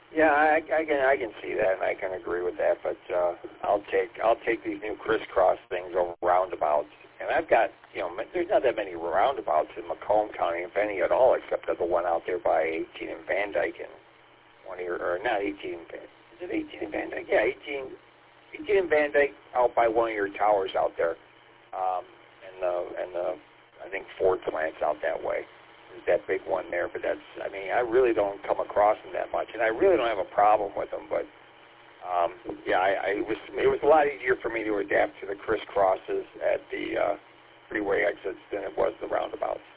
Yeah, I can see that, and I can agree with that. But I'll take these new crisscross things over roundabouts, and I've got there's not that many roundabouts in Macomb County, if any at all, except for the one out there by 18 and Van Dyke and one of your, or not 18. Is it 18 and Van Dyke? Yeah, 18 and Van Dyke out by one of your towers out there, and the I think Ford plant's out that way. That big one there, but I really don't come across them that much, and I really don't have a problem with them, but it was a lot easier for me to adapt to the crisscrosses at the freeway exits than it was the roundabouts.